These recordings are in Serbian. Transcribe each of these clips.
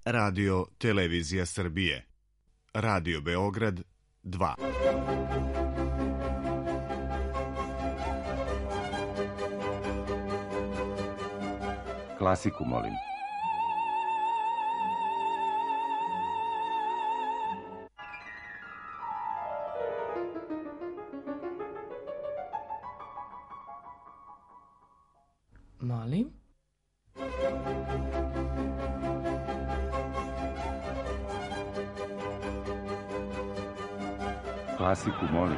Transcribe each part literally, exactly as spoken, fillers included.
Radio Televizija Srbije. Radio Beograd dva. Klasiku, molim. Molim. Klasiku, molim.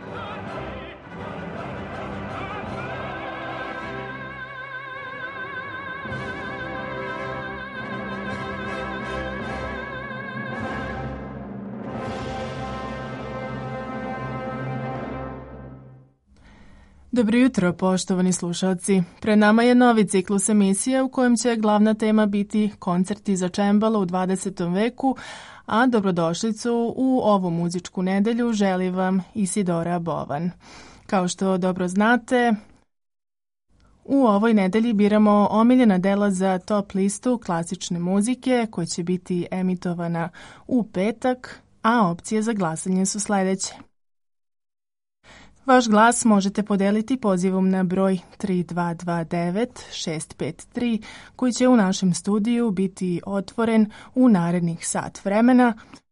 Dobro jutro, poštovani slušalci. Pred nama je novi ciklus emisije u kojem će glavna tema biti koncerti za čembalo u dvadesetom veku, a dobrodošlicu u ovu muzičku nedelju želi vam Isidora Bovan. Kao što dobro znate, u ovoj nedelji biramo omiljena dela za top listu klasične muzike koja će biti emitovana u petak, a opcije za glasanje su sledeće. Vaš glas možete podeliti pozivom na broj tri dva dva devet šest pet tri koji će u našem studiju biti otvoren u narednih sat vremena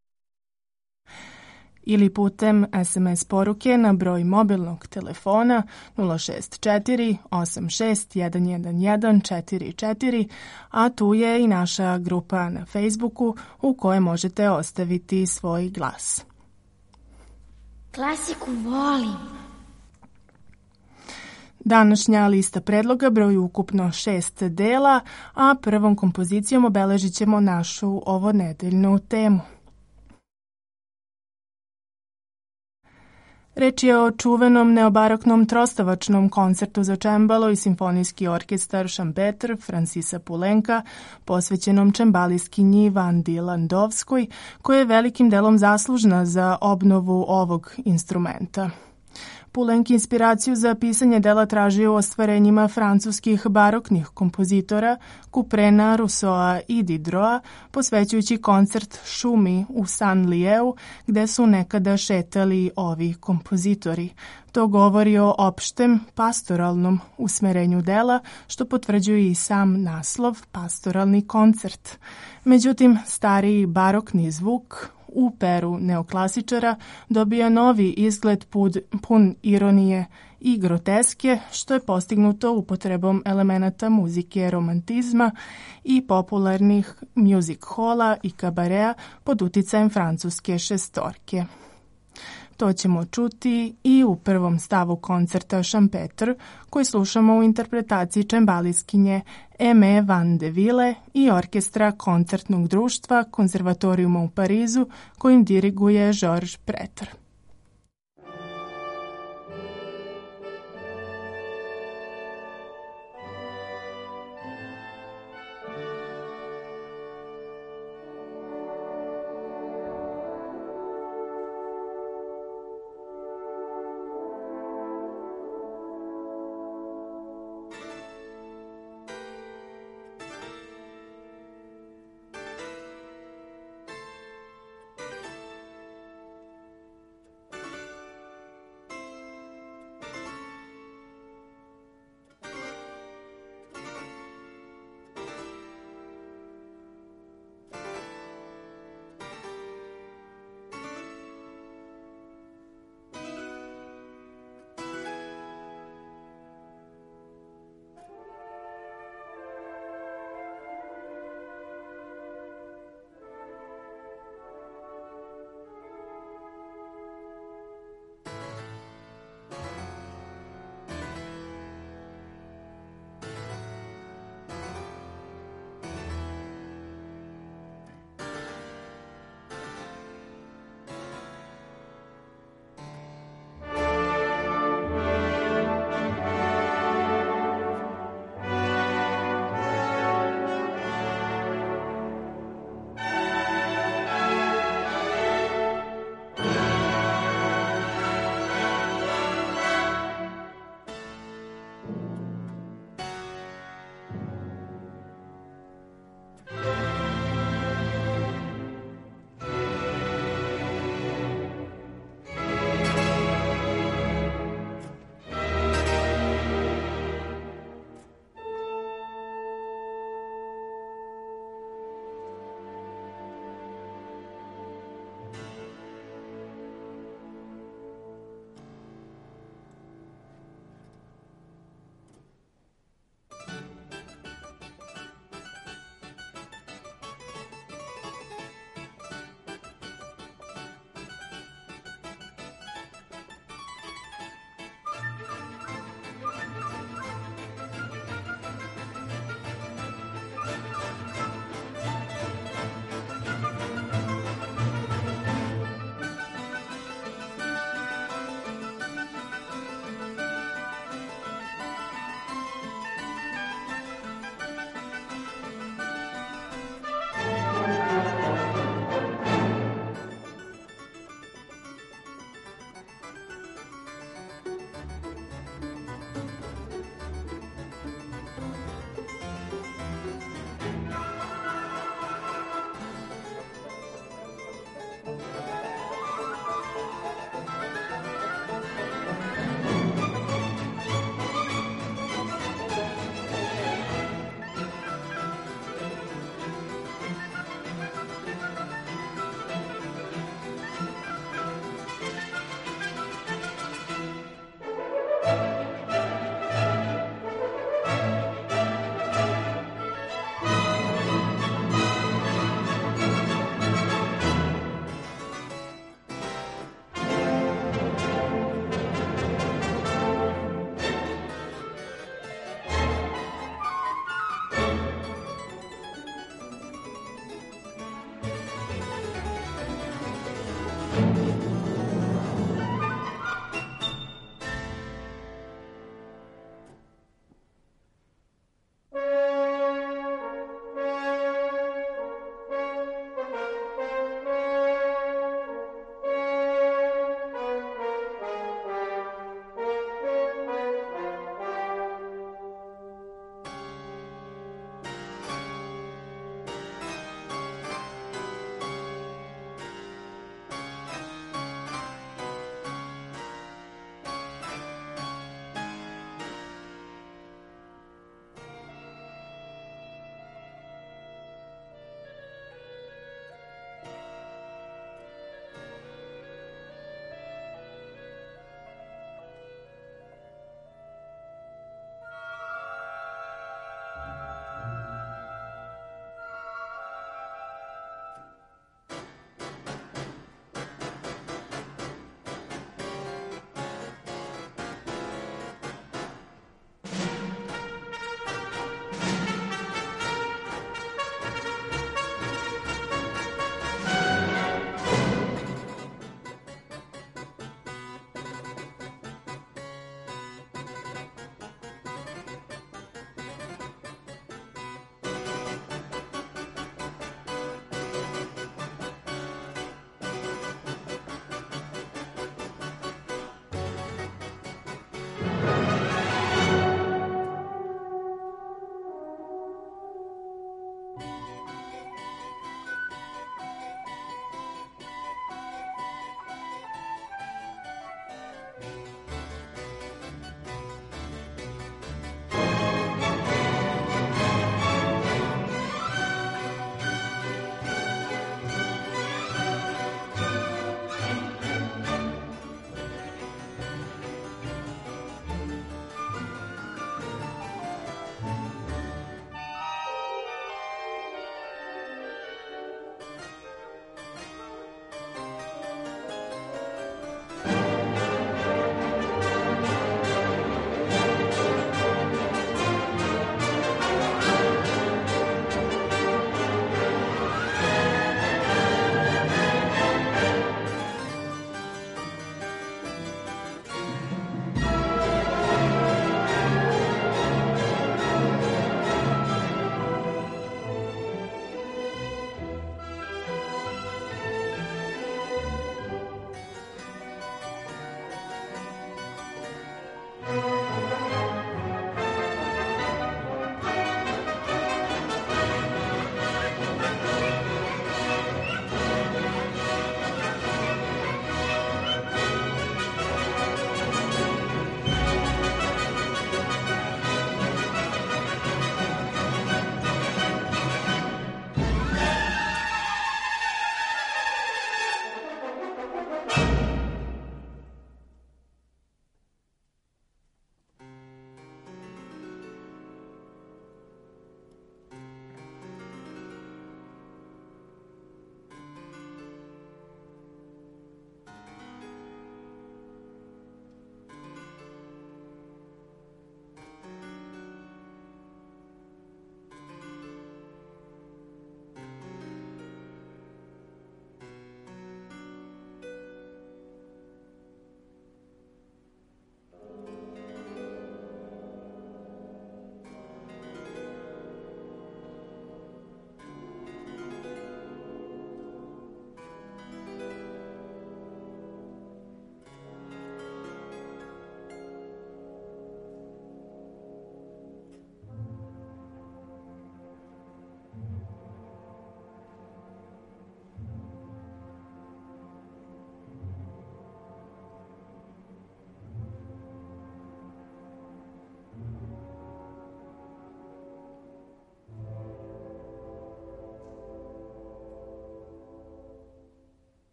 ili putem es em es poruke na broj mobilnog telefona nula šest četiri osam šest jedan jedan jedan četiri četiri, a tu je i naša grupa na Facebooku u kojoj možete ostaviti svoj glas. Klasiku volim. Današnja lista predloga broji ukupno šest dela, a prvom kompozicijom obeležit ćemo našu ovonedeljnu temu. Reč je o čuvenom neobaroknom trostavačnom koncertu za čembalo i simfonijski orkestar Šampeter Francisa Poulenca, posvećenom čembaliskinji Vandi Landowskoj, koja je velikim delom zaslužna za obnovu ovog instrumenta. Poulenc inspiraciju za pisanje dela tražio u ostvarenjima francuskih baroknih kompozitora Couperena, Rousseau i Diderota, posvećujući koncert šumi u Saint-Lieu, gde su nekada šetali ovi kompozitori. To govori o opštem pastoralnom usmerenju dela, što potvrđuje i sam naslov pastoralni koncert. Međutim, stariji barokni zvuk u peru neoklasičara dobija novi izgled pud, pun ironije i groteske, što je postignuto upotrebom elemenata muzike romantizma i popularnih music halla i kabarea pod uticajem francuske šestorke. To ćemo čuti i u prvom stavu koncerta Šampeter, koji slušamo u interpretaciji čembaliskinje Aimée Van de Ville i orkestra koncertnog društva Konzervatorijuma u Parizu, kojim diriguje Georges Pretre.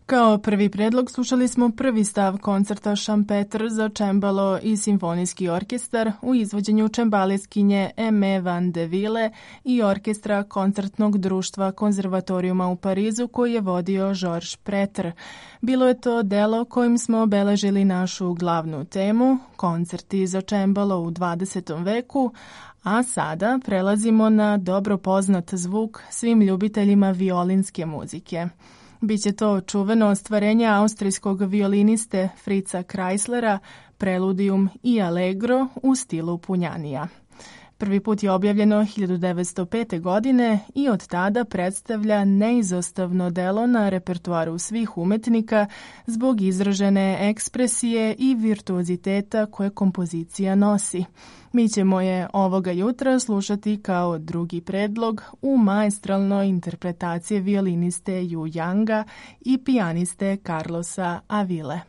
Kao prvi predlog slušali smo prvi stav koncerta Šampeter za čembalo i simfonijski orkestar u izvođenju čembaliskinje Aimée van de Ville i orkestra koncertnog društva konzervatorijuma u Parizu koji je vodio Georges Preter. Bilo je to delo kojim smo obeležili našu glavnu temu, koncerti za čembalo u dvadesetom veku, a sada prelazimo na dobro poznat zvuk svim ljubiteljima violinske muzike. Biće to čuveno ostvarenje austrijskog violiniste Fritza Kreislera, Preludium i Allegro u stilu punjanija. Prvi put je objavljeno hiljadu devetsto pete. godine i od tada predstavlja neizostavno delo na repertoaru svih umetnika zbog izražene ekspresije i virtuoziteta koje kompozicija nosi. Mi ćemo je ovoga jutra slušati kao drugi predlog u maestralnoj interpretaciji violiniste Yu Younga i pijaniste Carlosa Avile.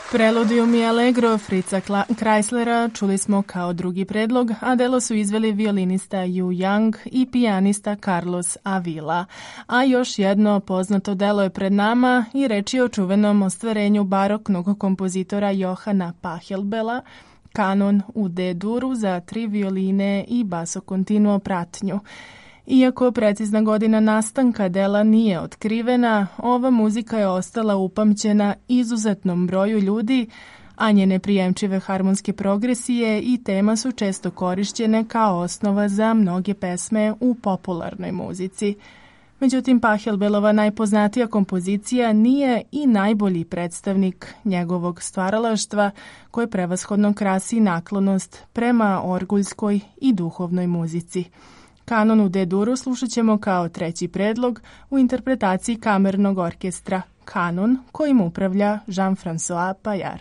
Preludium i Allegro Fritza Kreislera čuli smo kao drugi predlog, a delo su izveli violinista Yu Yang i pijanista Carlos Avila. A još jedno poznato delo je pred nama i reč je o čuvenom ostvarenju baroknog kompozitora Johana Pachelbela, kanon u D-duru za tri violine i basso continuo pratnju. Iako precizna godina nastanka dela nije otkrivena, ova muzika je ostala upamćena izuzetnom broju ljudi, a njene prijemčive harmonske progresije i tema su često korišćene kao osnova za mnoge pesme u popularnoj muzici. Međutim, Pachelbelova najpoznatija kompozicija nije i najbolji predstavnik njegovog stvaralaštva, koje prevashodno krasi naklonost prema orguljskoj i duhovnoj muzici. Kanon u D-duru slušat ćemo kao treći predlog u interpretaciji kamernog orkestra Kanon, kojim upravlja Jean-François Paillard.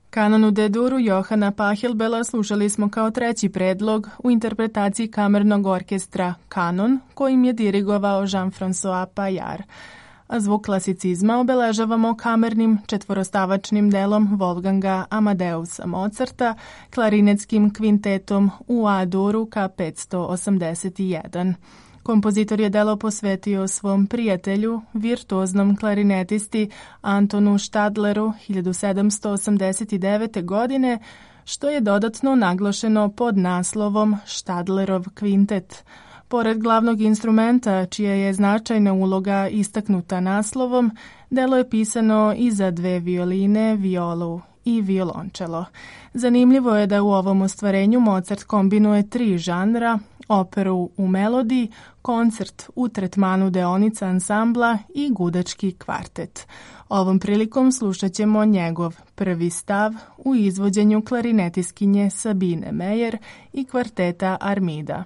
Kanon u D-duru Johana Pachelbela slušali smo kao treći predlog u interpretaciji kamernog orkestra Kanon, kojim je dirigovao Jean-François Paillard. A zvuk klasicizma obeležavamo kamernim četvorostavačnim delom Wolfganga Amadeusa Mozarta, klarinetskim kvintetom u A-duru ka petsto osamdeset jedan. Kompozitor je delo posvetio svom prijatelju, virtuoznom klarinetisti Antonu Stadleru hiljadu sedamsto osamdeset devete. godine, što je dodatno naglašeno pod naslovom Stadlerov kvintet. Pored glavnog instrumenta, čija je značajna uloga istaknuta naslovom, delo je pisano i za dve violine, violu i violončelo. Zanimljivo je da u ovom ostvarenju Mozart kombinuje tri žanra, operu u melodiji, koncert u tretmanu deonica ansambla i gudački kvartet. Ovom prilikom slušat ćemo njegov prvi stav u izvođenju klarinetiskinje Sabine Meyer i kvarteta Armida.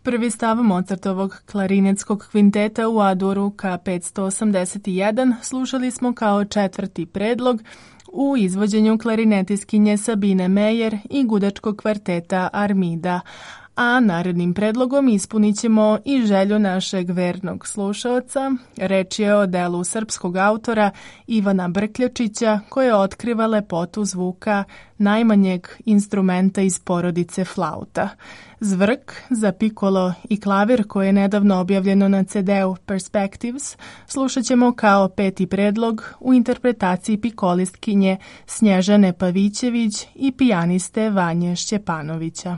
Prvi stav Mozartovog klarinetskog kvinteta u A-duru K petsto osamdeset jedan slušali smo kao četvrti predlog u izvođenju klarinetistkinje Sabine Meyer i gudačkog kvarteta Armida, a narednim predlogom ispunit ćemo i želju našeg vernog slušaoca. Reč je o delu srpskog autora Ivana Brkljačića, koje otkriva lepotu zvuka najmanjeg instrumenta iz porodice flauta. Zvrk za pikolo i klavir, koje je nedavno objavljeno na ce deu Perspectives, slušat ćemo kao peti predlog u interpretaciji pikolistkinje Snježane Pavićević i pijaniste Vanje Šćepanovića.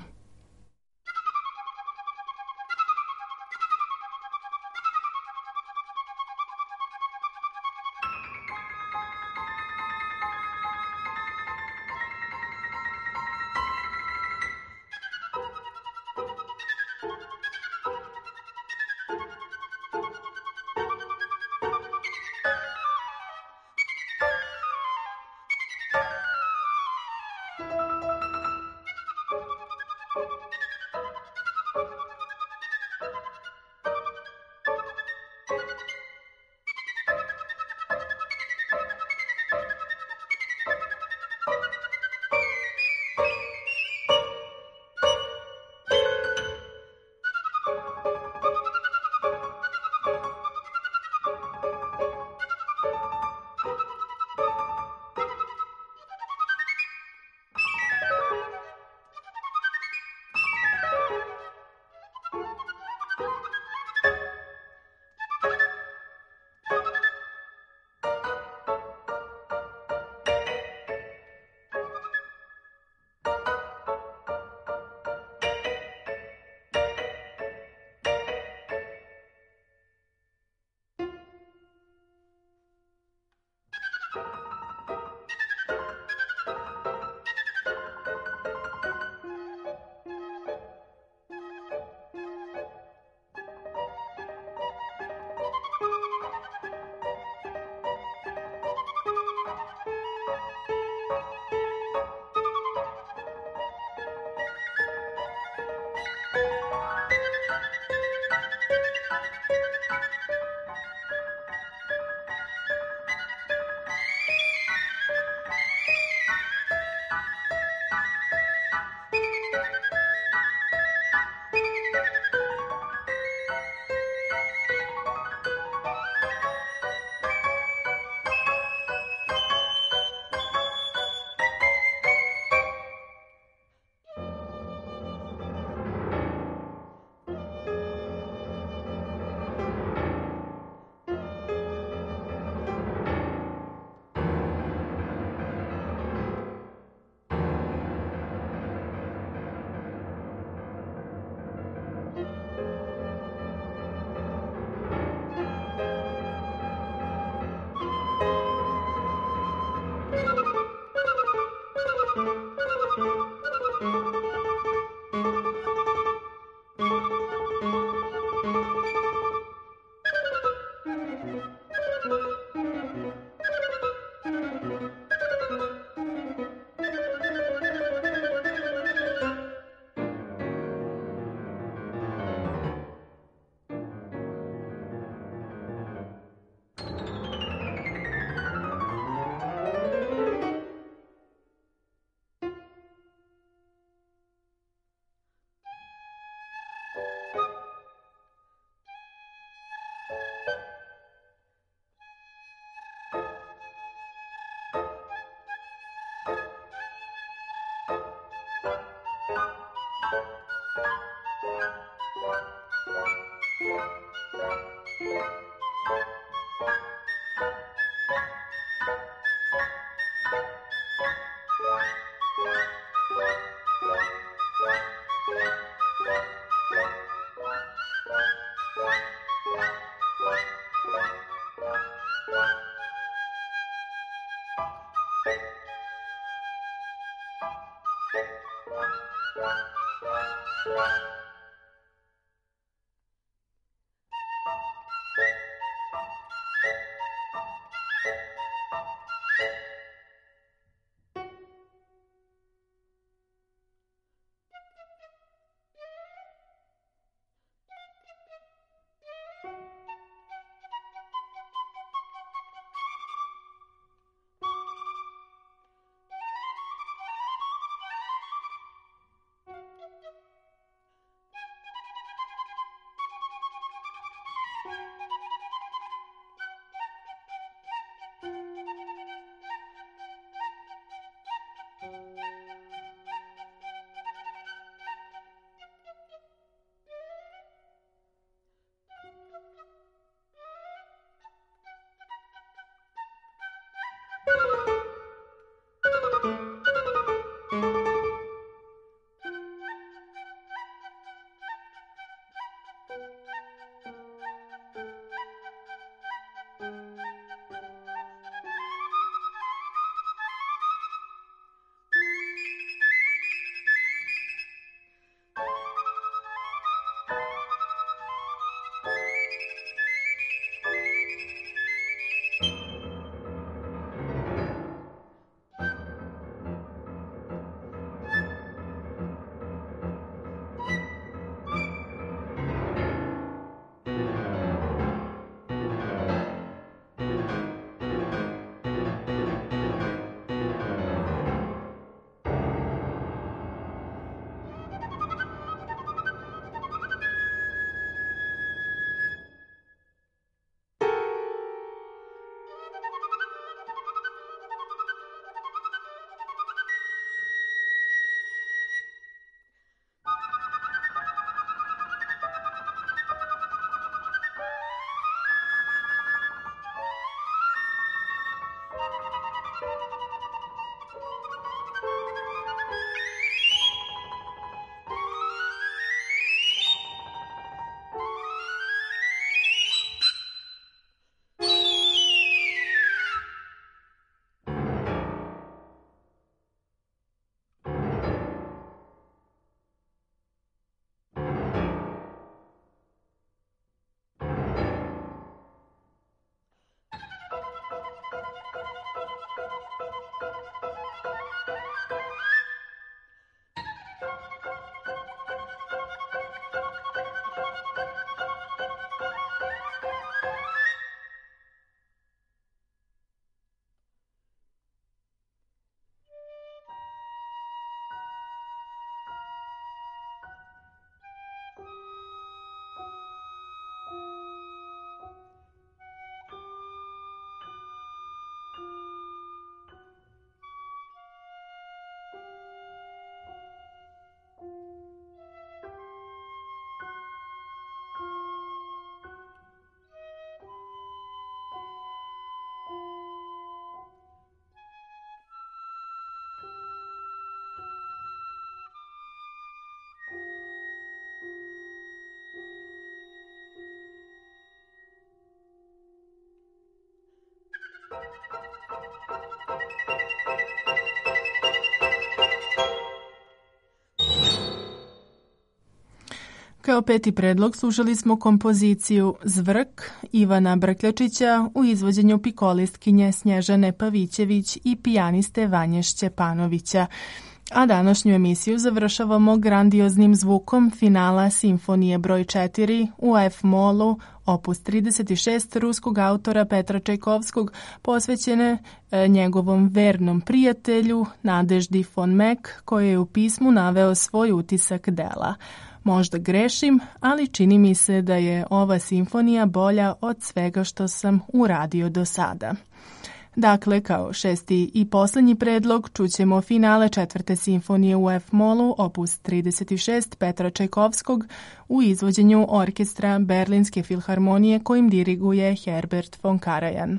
Kao peti predlog slušali smo kompoziciju Zvrk Ivana Brkljačića u izvođenju pikolistkinje Snježane Pavićević i pijaniste Vanje Šćepanovića. A današnju emisiju završavamo grandioznim zvukom finala simfonije broj četiri u F-molu, opus trideset šest ruskog autora Petra Čajkovskog, posvećene e, njegovom vernom prijatelju Nadeždi von Meck, koji je u pismu naveo svoj utisak dela. Možda grešim, ali čini mi se da je ova simfonija bolja od svega što sam uradio do sada. Dakle, kao šesti i poslednji predlog, čućemo finale četvrte simfonije u F-molu, opus trideset šest Petra Čajkovskog u izvođenju orkestra Berlinske filharmonije kojim diriguje Herbert von Karajan.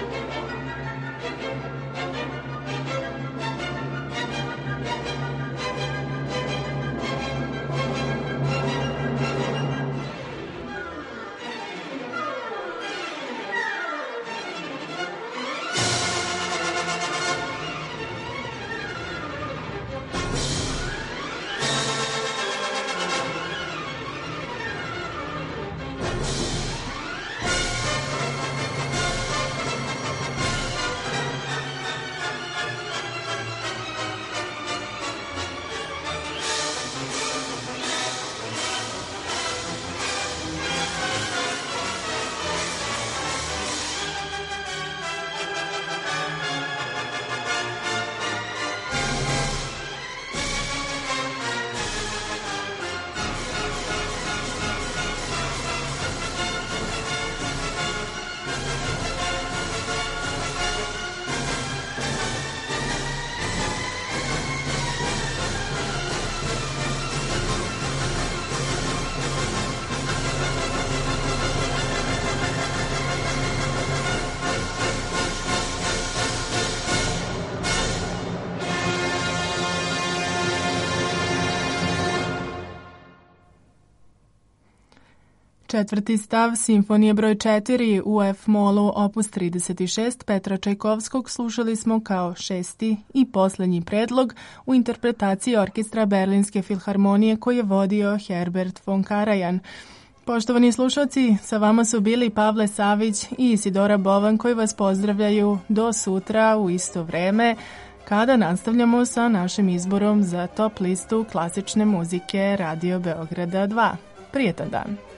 Četvrti stav simfonije broj četiri u F-molu opus trideset šest Petra Čajkovskog slušali smo kao šesti i posljednji predlog u interpretaciji orkestra Berlinske filharmonije koji je vodio Herbert von Karajan. Poštovani slušalci, sa vama su bili Pavle Savić i Isidora Bovan koji vas pozdravljaju do sutra u isto vreme kada nastavljamo sa našim izborom za top listu klasične muzike Radio Beograda dva. Prijetan dan!